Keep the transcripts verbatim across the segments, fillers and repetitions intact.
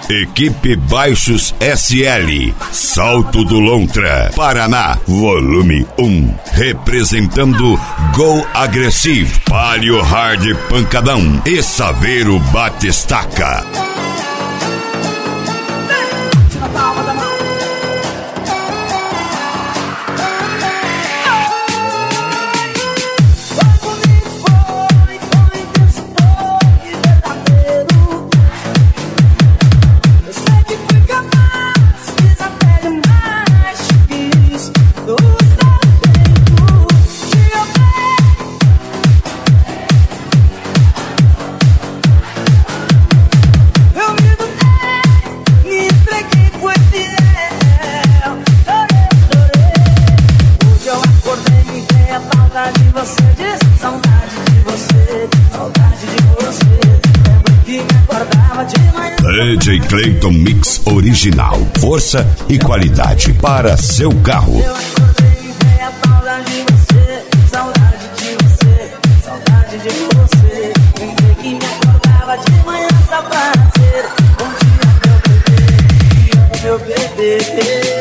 Equipe Baixos S L, Salto do Lontra, Paraná, volume um. Representando Go Agressive, Palio Hard Pancadão e Saveiro Batistaca. D J Clayton Mix Original. Força e qualidade para seu carro. Eu acordei e veio a saudade de você, saudade de você, saudade de você. Lembrei que me acordava de manhã só pra ser bom dia, meu bebê, meu bebê.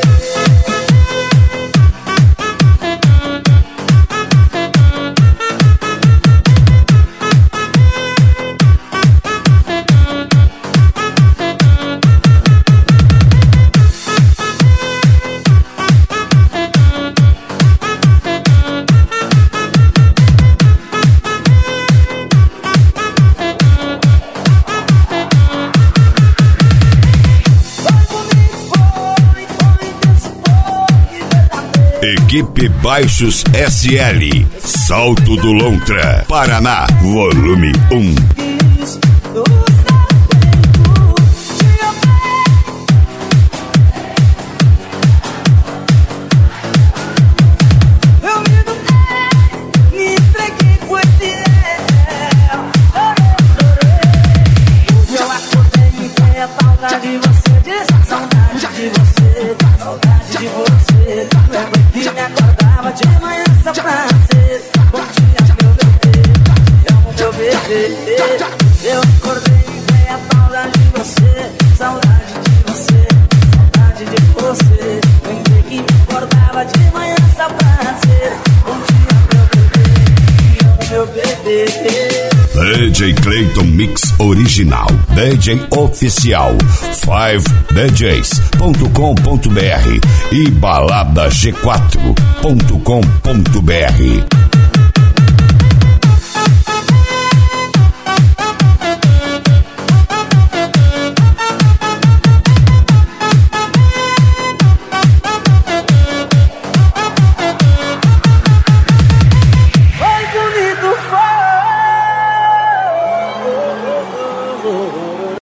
Equipe Baixos S L, Salto do Lontra, Paraná, volume um. Eu acordei e veio a saudade de você, saudade de você, saudade de você. Lembrei que me acordava de manhã só pra ser bom dia, meu bebê, meu bebê. D J Clayton Mix Original, D J Oficial, five d js ponto com ponto b r e balada g quatro ponto com ponto b r.